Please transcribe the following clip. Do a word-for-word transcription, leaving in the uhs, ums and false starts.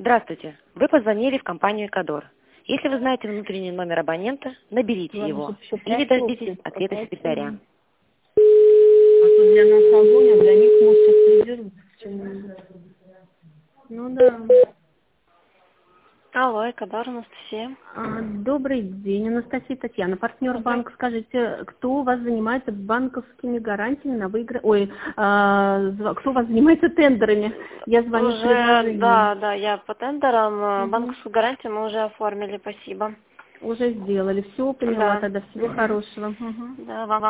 Здравствуйте. Вы позвонили в компанию «Экодор». Если вы знаете внутренний номер абонента, наберите Ладно, его чтоб всё или прошло, дождитесь всё ответа секретаря. прокатило. А то для нас огонь, а для них, может, сейчас придерутся к чему-нибудь. Ну да. Алло, Экодор, Анастасия. А, добрый день, Анастасия Татьяна, партнер банка. Скажите, кто у вас занимается банковскими гарантиями на выигрыш? Ой, а, зв- кто у вас занимается тендерами? Я звоню с Уже, предложением. да, да, я по тендерам, э, Мгм. банковскую гарантию мы уже оформили, спасибо. Уже сделали. Все, поняла Да. тогда. Всего Мгм. хорошего. Мгм. Да, вам